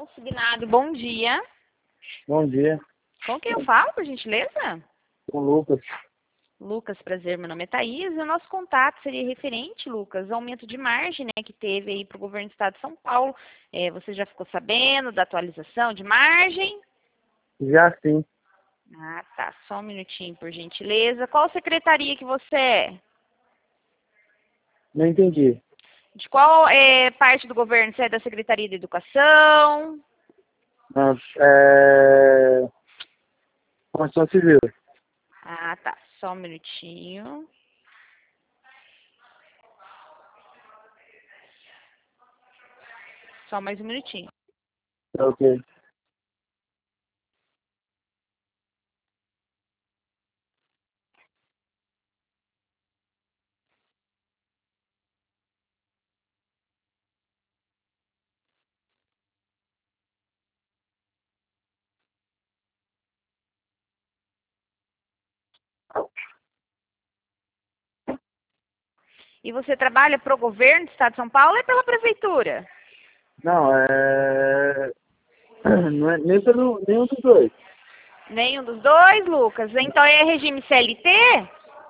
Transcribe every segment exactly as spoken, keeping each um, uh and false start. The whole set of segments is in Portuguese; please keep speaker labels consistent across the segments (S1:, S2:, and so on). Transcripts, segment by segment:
S1: Consignado, bom dia.
S2: Bom dia,
S1: Com quem eu falo, por gentileza?
S2: com o Lucas.
S1: Lucas, prazer, meu nome é Thaís. E o nosso contato seria referente, Lucas, ao aumento de margem, né, que teve aí para o governo do estado de São Paulo. É, você já ficou sabendo da atualização de margem?
S2: Já sim,
S1: Ah, tá. Só um minutinho, por gentileza. Qual secretaria que você é?
S2: não entendi.
S1: De qual é, parte do governo? Você é da Secretaria de Educação?
S2: Não, é... Construção Civil.
S1: Ah, tá. Só um minutinho. Só mais um minutinho.
S2: Tá ok.
S1: E você trabalha para o governo do estado de São Paulo ou é pela prefeitura?
S2: Não, é... Não é nem pelo nenhum dos dois.
S1: Nenhum dos dois, Lucas? Então é regime C L T?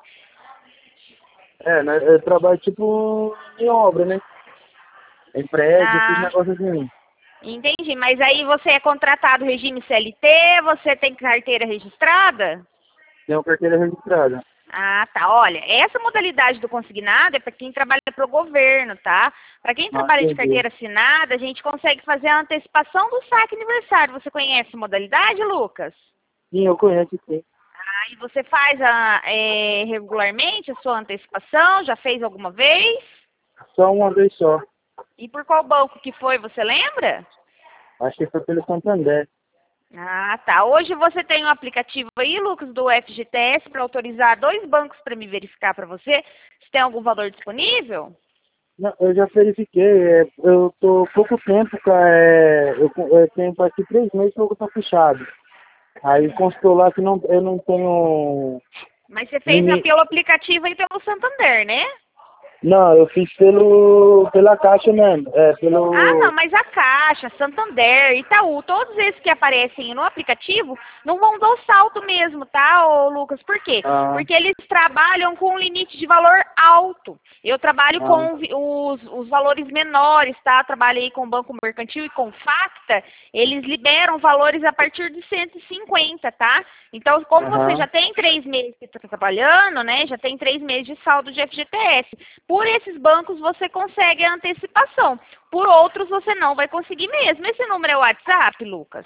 S2: É, né, eu trabalho tipo em obra, né? Em prédio, esses
S1: Ah,
S2: negócios assim.
S1: entendi. Mas aí você é contratado regime C L T, você tem carteira registrada?
S2: Tem uma carteira registrada.
S1: Ah, tá. Olha, essa modalidade do consignado é para quem trabalha para o governo, tá? Para quem
S2: Não
S1: trabalha de
S2: entendi.
S1: carteira assinada, a gente consegue fazer a antecipação do saque aniversário. Você conhece a modalidade, Lucas?
S2: Sim, eu conheço sim.
S1: Ah, e você faz a, é, regularmente a sua antecipação? Já fez alguma vez?
S2: Só uma vez só.
S1: E por qual banco que foi, você lembra?
S2: Acho que foi pelo Santander.
S1: Ah, tá. Hoje você tem um aplicativo aí, Lucas, do F G T S para autorizar dois bancos para me verificar para você se tem algum valor disponível?
S2: Não, eu já verifiquei, é, eu tô pouco tempo, cara, é, eu, eu tenho quase três meses que eu tô fechado. Aí constou lá que não, eu não tenho
S1: Mas você fez a-
S2: limite.
S1: pelo aplicativo e pelo Santander, né?
S2: Não, eu fiz pelo, pela caixa mesmo. É,
S1: Ah, não,
S2: pelo.
S1: mas a Caixa, Santander, Itaú, todos esses que aparecem no aplicativo não vão dar o salto mesmo, tá, ô Lucas? Por quê?
S2: Ah,
S1: Porque eles trabalham com um limite de valor alto. Eu trabalho
S2: ah,
S1: com vi- os, os valores menores, tá? Trabalhei com Banco Mercantil e com Facta, eles liberam valores a partir de cento e cinquenta, tá? Então, como você já
S2: aham.
S1: tem três meses que está trabalhando, né? Já tem três meses de saldo de F G T S. Por esses bancos você consegue a antecipação. Por outros você não vai conseguir mesmo. Esse número é o WhatsApp, Lucas?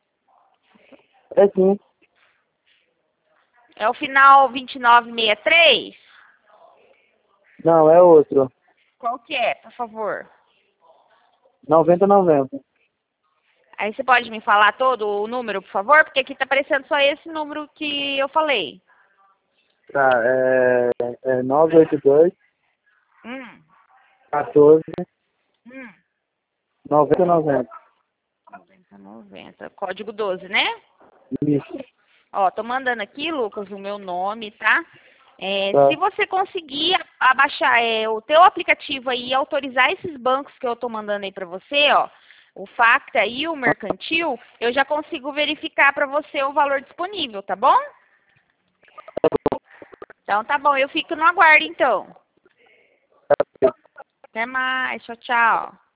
S2: É sim.
S1: É o final vinte e nove sessenta e três?
S2: Não, é outro.
S1: Qual que é, por favor?
S2: noventa noventa.
S1: Aí você pode me falar todo o número, por favor? Porque aqui tá aparecendo só esse número que eu falei.
S2: Tá, é, é nove oito dois,
S1: Hum,
S2: quatorze,
S1: hum.
S2: noventa noventa.
S1: noventa, noventa. Código doze, né?
S2: Isso.
S1: Ó, tô mandando aqui, Lucas, o meu nome, tá? É, se
S2: Tá.
S1: você conseguir abaixar é, o teu aplicativo aí e autorizar esses bancos que eu tô mandando aí pra você, ó, o Facta e o Mercantil, eu já consigo verificar pra você o valor disponível, tá bom? Então tá bom, eu fico no aguardo então. Até mais, tchau, tchau.